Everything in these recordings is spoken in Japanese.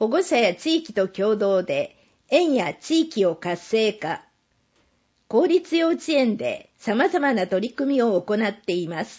保護者や地域と共同で園や地域を活性化。公立幼稚園で様々な取り組みを行っています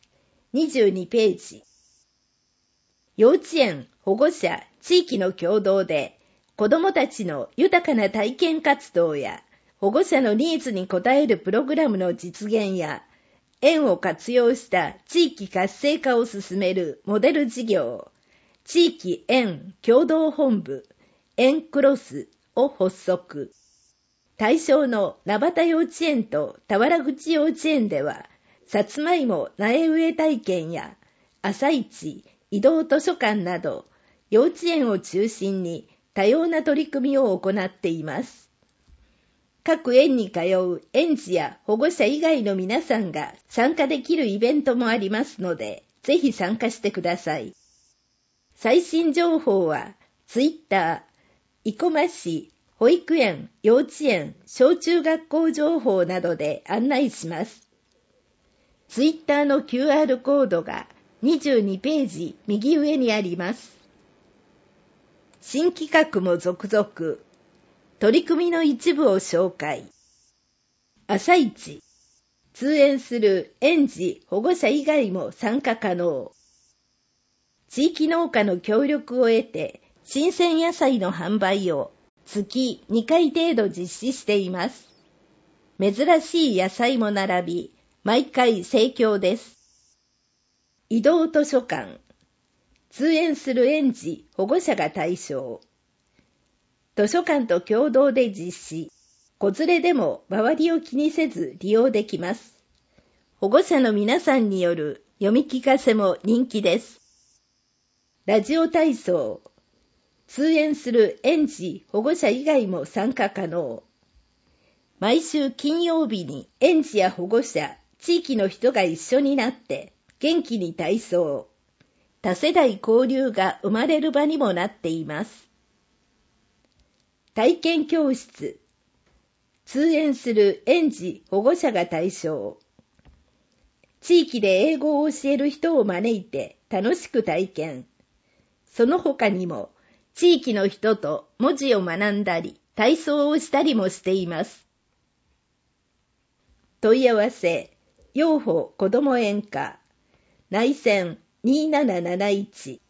。22ページ。幼稚園、保護者、地域の共同で子どもたちの豊かな体験活動や保護者のニーズに応えるプログラムの実現や園を活用した地域活性化を進めるモデル事業、地域園共同本部、園クロスを発足。対象の名畑幼稚園と田原口幼稚園では、さつまいも苗植え体験や朝市、移動図書館など、幼稚園を中心に多様な取り組みを行っています。各園に通う園児や保護者以外の皆さんが参加できるイベントもありますので、ぜひ参加してください。最新情報は、ツイッター、生駒市、保育園、幼稚園、小中学校情報などで案内します。ツイッターの QR コードが22ページ右上にあります。新企画も続々。取り組みの一部を紹介。朝市。通園する園児、保護者以外も参加可能。地域農家の協力を得て、新鮮野菜の販売を月2回程度実施しています。珍しい野菜も並び、毎回盛況です。移動図書館。通園する園児、保護者が対象。図書館と共同で実施。子連れでも周りを気にせず利用できます。保護者の皆さんによる読み聞かせも人気です。ラジオ体操。通園する園児、保護者以外も参加可能。毎週金曜日に園児や保護者、地域の人が一緒になって元気に体操。多世代交流が生まれる場にもなっています。体験教室。通園する園児、保護者が対象。地域で英語を教える人を招いて楽しく体験。その他にも、地域の人と文字を学んだり、体操をしたりもしています。問い合わせ、養保子ども園歌、内線2771